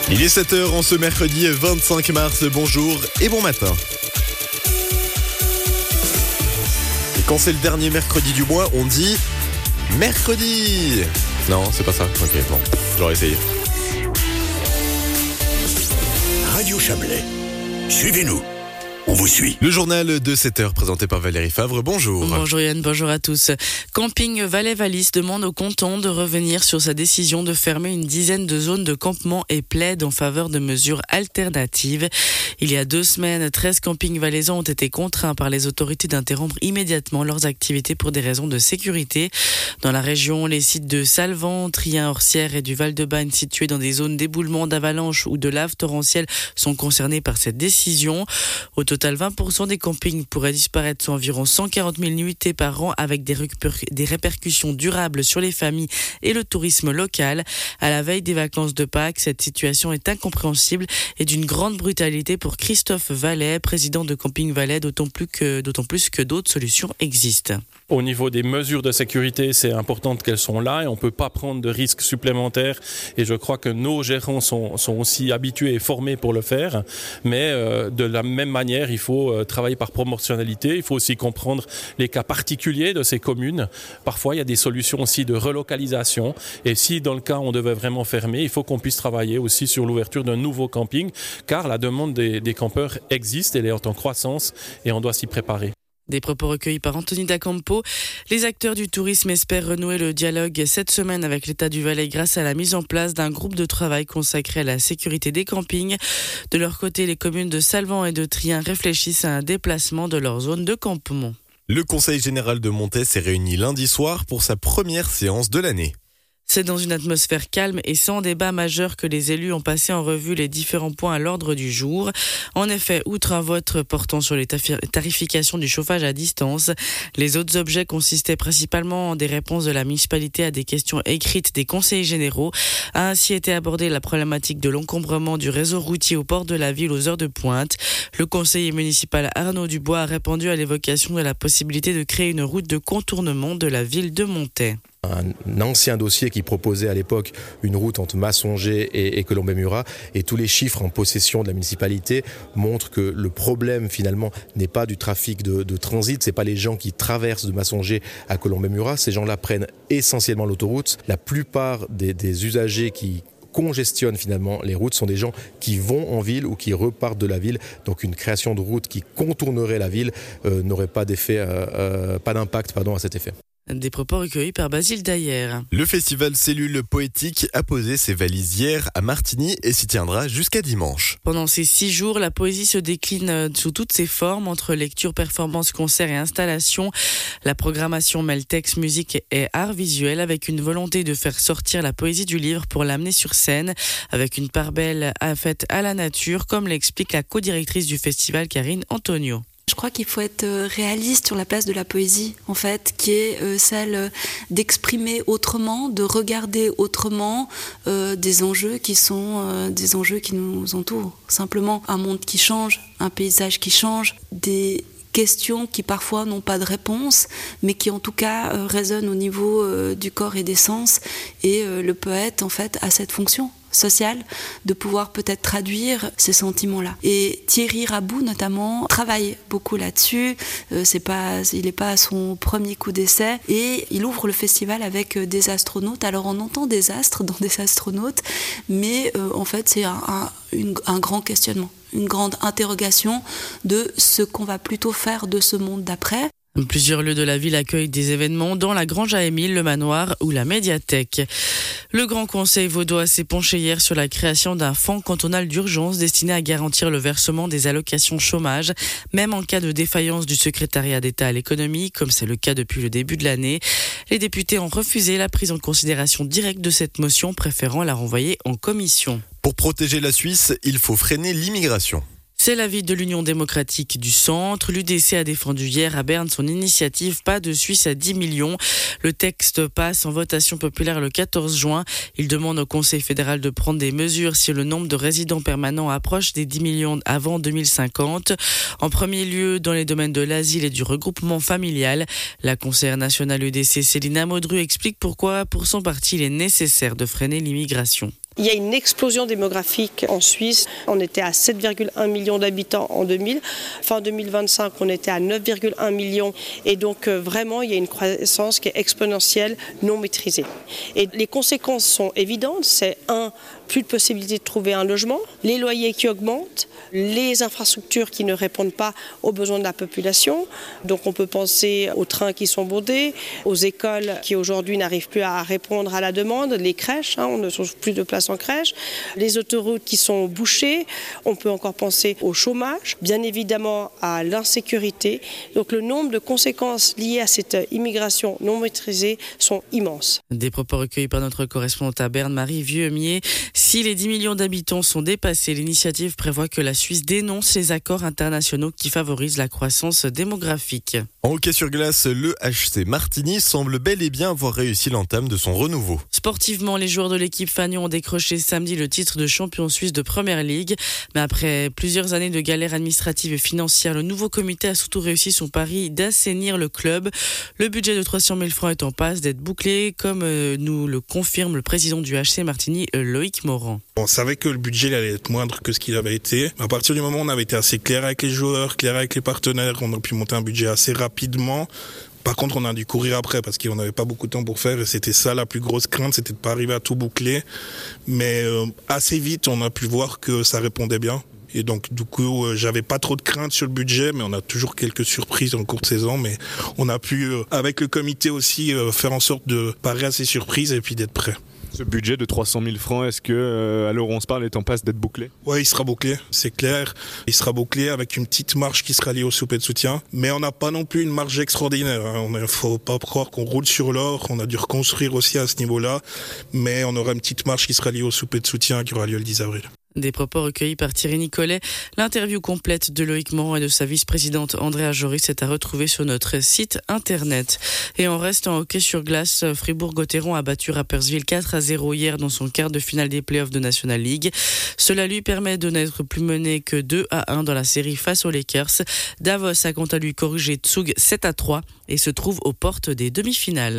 Il est 7h en ce mercredi 25 mars, bonjour et bon matin. Et quand c'est le dernier mercredi du mois, on dit mercredi. Non, c'est pas ça. Ok, bon, j'aurais essayé. Radio Chablais, suivez-nous. On vous suit. Le journal de 7h présenté par Valérie Favre. Bonjour. Bonjour Yann, bonjour à tous. Camping Valais-Valis demande au canton de revenir sur sa décision de fermer une dizaine de zones de campement et plaide en faveur de mesures alternatives. Il y a 2 semaines, 13 campings valaisans ont été contraints par les autorités d'interrompre immédiatement leurs activités pour des raisons de sécurité. Dans la région, les sites de Salvan, Trien-Orsières et du Val-de-Bagne situés dans des zones d'éboulement, d'avalanche ou de lave torrentielle sont concernés par cette décision. Au total, 20% des campings pourraient disparaître, soit environ 140 000 nuitées par an, avec des répercussions durables sur les familles et le tourisme local. À la veille des vacances de Pâques, cette situation est incompréhensible et d'une grande brutalité pour Christophe Vallet, président de Camping Valais, d'autant plus que d'autres solutions existent. Au niveau des mesures de sécurité, c'est important qu'elles sont là et on ne peut pas prendre de risques supplémentaires. Et je crois que nos gérants sont aussi habitués et formés pour le faire. Mais de la même manière, il faut travailler par proportionnalité. Il faut aussi comprendre les cas particuliers de ces communes. Parfois, il y a des solutions aussi de relocalisation. Et si, dans le cas, on devait vraiment fermer, il faut qu'on puisse travailler aussi sur l'ouverture d'un nouveau camping, car la demande des campeurs existe, elle est en croissance et on doit s'y préparer. Des propos recueillis par Anthony Dacampo. Les acteurs du tourisme espèrent renouer le dialogue cette semaine avec l'État du Valais grâce à la mise en place d'un groupe de travail consacré à la sécurité des campings. De leur côté, les communes de Salvan et de Trien réfléchissent à un déplacement de leur zone de campement. Le Conseil général de Montet s'est réuni lundi soir pour sa première séance de l'année. C'est dans une atmosphère calme et sans débat majeur que les élus ont passé en revue les différents points à l'ordre du jour. En effet, outre un vote portant sur les tarifications du chauffage à distance, les autres objets consistaient principalement en des réponses de la municipalité à des questions écrites des conseillers généraux. A ainsi été abordée la problématique de l'encombrement du réseau routier au port de la ville aux heures de pointe. Le conseiller municipal Arnaud Dubois a répondu à l'évocation de la possibilité de créer une route de contournement de la ville de Montet. Un ancien dossier qui proposait à l'époque une route entre Massonger et Colombey-Murat, et tous les chiffres en possession de la municipalité montrent que le problème finalement n'est pas du trafic de transit, c'est pas les gens qui traversent de Massonger à Colombey-Murat, ces gens-là prennent essentiellement l'autoroute. La plupart des usagers qui congestionnent finalement les routes sont des gens qui vont en ville ou qui repartent de la ville, donc une création de route qui contournerait la ville n'aurait pas d'impact à cet effet. Des propos recueillis par Basile Daillère. Le festival Cellules Poétiques a posé ses valises hier à Martigny et s'y tiendra jusqu'à dimanche. Pendant ces 6 jours, la poésie se décline sous toutes ses formes, entre lecture, performance, concert et installation. La programmation mêle texte, musique et art visuel, avec une volonté de faire sortir la poésie du livre pour l'amener sur scène, avec une part belle faite à la nature, comme l'explique la co-directrice du festival, Karine Antonio. Je crois qu'il faut être réaliste sur la place de la poésie, en fait, qui est celle d'exprimer autrement, de regarder autrement des enjeux qui sont des enjeux qui nous entourent. Simplement un monde qui change, un paysage qui change, des questions qui parfois n'ont pas de réponse, mais qui en tout cas résonnent au niveau du corps et des sens. Et le poète, en fait, a cette fonction sociale de pouvoir peut-être traduire ces sentiments-là. Et Thierry Rabou, notamment, travaille beaucoup là-dessus. Il n'est pas à son premier coup d'essai. Et il ouvre le festival avec des astronautes. Alors, on entend des astres dans des astronautes, mais en fait, c'est un grand questionnement, une grande interrogation de ce qu'on va plutôt faire de ce monde d'après. Plusieurs lieux de la ville accueillent des événements, dont la Grange à Émile, le Manoir ou la médiathèque. Le Grand Conseil vaudois s'est penché hier sur la création d'un fonds cantonal d'urgence destiné à garantir le versement des allocations chômage, même en cas de défaillance du secrétariat d'État à l'économie, comme c'est le cas depuis le début de l'année. Les députés ont refusé la prise en considération directe de cette motion, préférant la renvoyer en commission. Pour protéger la Suisse, il faut freiner l'immigration. C'est l'avis de l'Union démocratique du Centre. L'UDC a défendu hier à Berne son initiative Pas de Suisse à 10 millions. Le texte passe en votation populaire le 14 juin. Il demande au Conseil fédéral de prendre des mesures si le nombre de résidents permanents approche des 10 millions avant 2050. En premier lieu, dans les domaines de l'asile et du regroupement familial. La conseillère nationale UDC Célina Modru explique pourquoi, pour son parti, il est nécessaire de freiner l'immigration. Il y a une explosion démographique en Suisse. On était à 7,1 millions d'habitants en 2000. Fin 2025, on était à 9,1 millions. Et donc vraiment, il y a une croissance qui est exponentielle, non maîtrisée. Et les conséquences sont évidentes. C'est plus de possibilité de trouver un logement, les loyers qui augmentent, les infrastructures qui ne répondent pas aux besoins de la population. Donc on peut penser aux trains qui sont bondés, aux écoles qui aujourd'hui n'arrivent plus à répondre à la demande, les crèches, on ne trouve plus de place en crèche, les autoroutes qui sont bouchées, on peut encore penser au chômage, bien évidemment à l'insécurité. Donc le nombre de conséquences liées à cette immigration non maîtrisée sont immenses. Des propos recueillis par notre correspondante à Berne, Marie Vieux-Mier. Si les 10 millions d'habitants sont dépassés, l'initiative prévoit que la Suisse dénonce les accords internationaux qui favorisent la croissance démographique. En hockey sur glace, le HC Martigny semble bel et bien avoir réussi l'entame de son renouveau. Sportivement, les joueurs de l'équipe Fagnon ont décroché samedi le titre de champion suisse de Première Ligue. Mais après plusieurs années de galères administratives et financières, le nouveau comité a surtout réussi son pari d'assainir le club. Le budget de 300 000 francs est en passe d'être bouclé, comme nous le confirme le président du HC Martigny, Loïc Morand. On savait que le budget allait être moindre que ce qu'il avait été. À partir du moment où on avait été assez clair avec les joueurs, clair avec les partenaires, on a pu monter un budget assez rapidement. Par contre, on a dû courir après parce qu'on n'avait pas beaucoup de temps pour faire et c'était ça la plus grosse crainte, c'était de pas arriver à tout boucler. Mais assez vite, on a pu voir que ça répondait bien. Et donc, du coup, j'avais pas trop de crainte sur le budget, mais on a toujours quelques surprises en cours de saison. Mais on a pu, avec le comité aussi, faire en sorte de parer à ces surprises et puis d'être prêt. Ce budget de 300 000 francs, est-ce que, à l'heure où on se parle, est en passe d'être bouclé ? Oui, il sera bouclé, c'est clair. Il sera bouclé avec une petite marge qui sera liée au soupé de soutien. Mais on n'a pas non plus une marge extraordinaire. Il ne faut pas croire qu'on roule sur l'or. On a dû reconstruire aussi à ce niveau-là. Mais on aura une petite marge qui sera liée au soupé de soutien qui aura lieu le 10 avril. Des propos recueillis par Thierry Nicolet. L'interview complète de Loïc Morand et de sa vice-présidente Andrea Joris est à retrouver sur notre site internet. Et on reste en hockey sur glace. Fribourg-Gotteron a battu Rapperswil 4-0 hier dans son quart de finale des playoffs de National League. Cela lui permet de n'être plus mené que 2-1 dans la série face aux Lakers. Davos a quant à lui corrigé Zug 7-3 et se trouve aux portes des demi-finales.